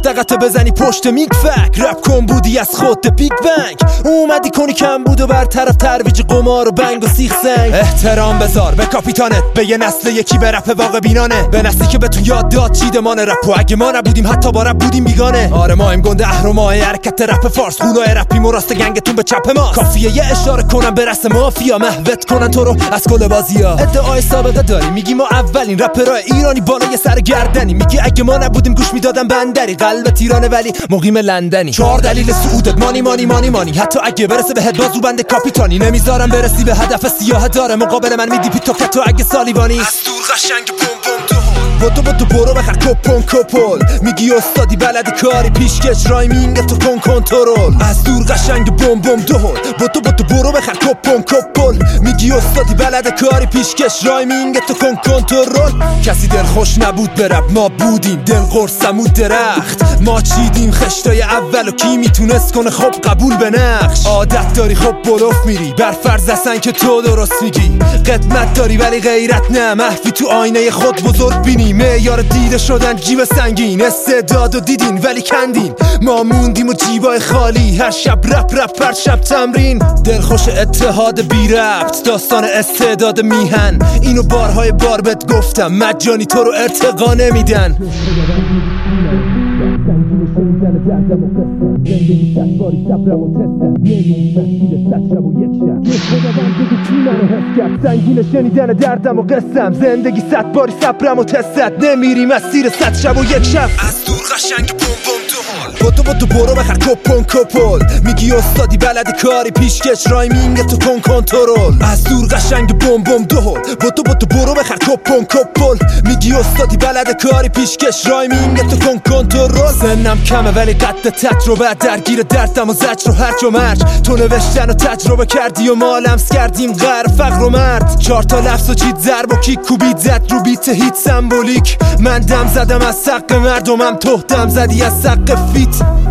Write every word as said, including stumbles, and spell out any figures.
دغدغتو بزنی پشت میگ فک. رپ کن بودی از خود بیگ بنگ، اومدی کنی کم بود و برطرف ترویج قمار و بنگ و سیخ سنگ. احترام بذار به کاپیتانت، به یه نسل یکی به رپ واقع بینانه، به نسلی که بهتون یاد داد چیدمان رپ و اگه ما نبودیم حتی با رپ بودیم بیگانه. آره ما ایم گنده اهرمای حرکت رپ فارس، خونای رپی مراست گنگتون به چپ ما. کافیه یه اشاره کنم به رسم مافیا، محوت کنن تو رو از کل بازیا. ادعای سابقه داری میگی ما اولین رپرای ایرانی بالای سر گردنی، میگی اگه ما نبودیم گوش میدادن بندری، قلب تیرانه ولی مقیم لندنی. چهار دلیل صعودت مانی مانی مانی مانی، حتی اگه برسه به بازو بند کاپیتانی، نمیذارم برسی به هدف سیاه داره. مقابل من میدی پیتو کتو اگه سالیوانی. از دور قشنگ بوم بوم دو بودو بودو برو بخر کپون کپل، میگی استادی بلد کاری پیشکش رایمینگ تو کن کنترل. از دور قشنگ بوم بوم دو بودو بودو برو بخر کپون کپل، میگی استادی بلد کاری پیشکش رایمینگ تو کن کنترل. کسی دل خوش نبود برپ، ما بودیم دل قرصمود درخت، ما چیدیم خشتای اول و کی میتونست کنه خب قبول به نقش. عادت داری خب بلوف میری، بر فرض اصلا که تو درست میگی. قدمت داری ولی غیرت نه، محفی تو آینه خود بزرگ بینی. معیار دیده شدن جیب سنگین، استعداد و دیدین ولی کندین. ما موندیم و جیبای خالی، هر شب رپ رپ پر شب تمرین. دلخوش اتحاد بی ربط، داستان استعداد میهن. اینو بارهای بار بهت گفتم، مجانی تو رو ارتقا نمیدن. دردم و قصم زندگی صد باری صبرم و تستم، نمیدونی مسیر صد شب و یک شب. یه خداوند بگو کی منو حس کرد، سنگین شنیدن دردم و قصم. زندگی صد باری صبرم و تستم، نمیری مسیر صد شب و یک شب. از دور قشنگ بوم بوم دو حال، بودو بودو برو بخر کپون کپل، میگی استادی بلد کاری پیشکش رایمینگ تو کن کنترل. از دور قشنگ بوم بوم دو حال، بودو بودو برو بخر کپون کپل، میگی استادی بلد کاری پیشکش رایمینگ تو کن کنترل. سنم کمه ولی قد تجربه، درگیر دردم و زجر و هرج و مرج. تو نوشتن و تجربه کردی و ما لمس کردیم غر فقر و مرد. چهار تا لفظ و چید ضرب و کیک کوبید زد رو بیت هیت سمبولیک. من دم زدم از سق مردمم، تو دم زدی از سق فیت.